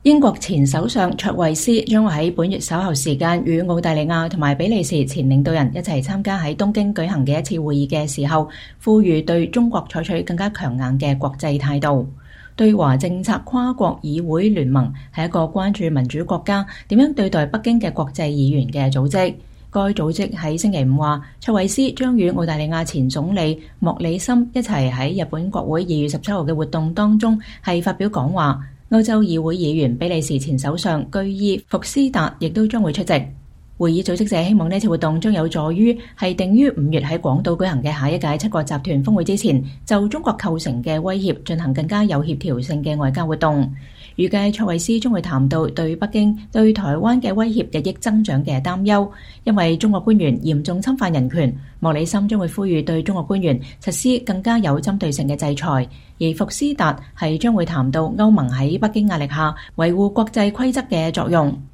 英國前首相卓慧思將會喺本月稍後時間與澳大利亞同埋比利時前領導人一齊參加喺東京舉行嘅一次會議嘅時候，呼籲對中國採取更加強硬嘅國際態度。對華政策跨國議會聯盟係一個關注民主國家點樣對待北京嘅國際議員嘅組織。該組織喺星期五話，卓慧思將與澳大利亞前總理莫里森一齊喺日本國會2月17號嘅活動當中係發表講話。歐洲議會議員比利時前首相居伊福斯達亦都將會出席。會議組織者希望呢次活動將有助於係定於5月喺廣島舉行嘅下一屆7國集團峰會之前，就中國構成嘅威脅進行更加有協調性嘅外交活動。預計卓慧思將會談到對北京對台灣嘅威脅日益增長嘅擔憂，因為中國官員嚴重侵犯人權。莫里森將會呼籲對中國官員實施更加有針對性嘅制裁，而福斯達係將會談到歐盟喺北京壓力下維護國際規則嘅作用。